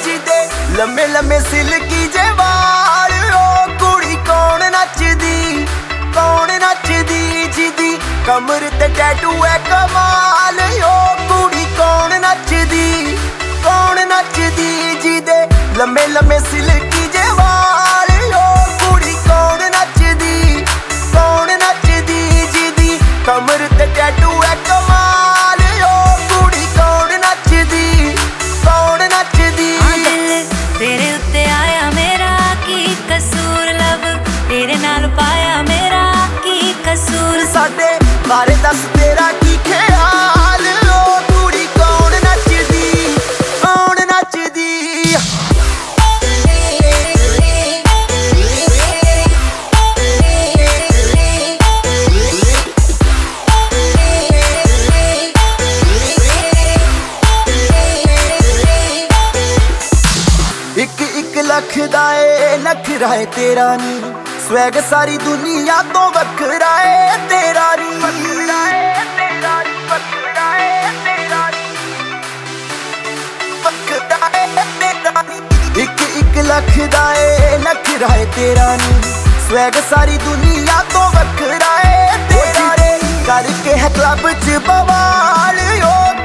ਜਿਹਦੇ ਲੰਮੇ ਲੰਮੇ ਸਿਲਕੀ ਜੇ ਵਾਲ ਉਹ ਕੁੜੀ ਕੌਣ ਨੱਚਦੀ ਜਿਹਦੀ ਕਮਰ ਤੇ ਟੈਟੂ ਹੈ ਕਮਾਲ ਉਹ ਕੁੜੀ ਕੌਣ ਨੱਚਦੀ ਜਿਹਦੇ ਲੰਮੇ ਲੰਮੇ ਸਿਲਕੀ ਜੇ ਵਾਲ ਉਹ ਕੁੜੀ ਕੌਣ ਨੱਚਦੀ ਜਿਹਦੀ ਕਮਰ ਤੇ ਟੈਟੂ ਹੈ ਕਮਾਲ ਉਹ ਕੁੜੀ ਕੌਣ ਨੱਚਦੀ ਦਿਲ ਤੇਰੇ ਉੱਤੇ ਆਇਆ ਮੇਰਾ ਕੀ ਕਸੂਰ ਲਵ ਤੇਰੇ ਨਾਲ ਪਾਇਆ ਮੇਰਾ ਕੀ ਕਸੂਰ ਸਾਡੇ ਬਾਰੇ ਦੱਸ ਤੇਰਾ ਕੀ ਖਿਆਲ ਉਹ ਕੁੜੀ ਕੌਣ ਨੱਚਦੀ ਇੱਕ ਲੱਖ ਦਾ ਏ ਨਖਰਾ ਏ ਤੇਰਾ ਨੀ ਸਵੈਗ ਸਾਰੀ ਦੁਨੀਆ ਤੋਂ ਵੱਖਰਾ ਏ ਤੇਰਾ ਨੀ ਇੱਕ ਲੱਖ ਦਾ ਏ ਨਖਰਾ ਏ ਤੇਰਾ ਨੀ ਸਵੈਗ ਸਾਰੀ ਦੁਨੀਆ ਤੋਂ ਵੱਖਰਾ ਏ ਤੇਰਾ ਨੀ ਕਰਕੇ ਹੈ ਕਲੱਬ ਚ ਬਵਾਲ ਉਹ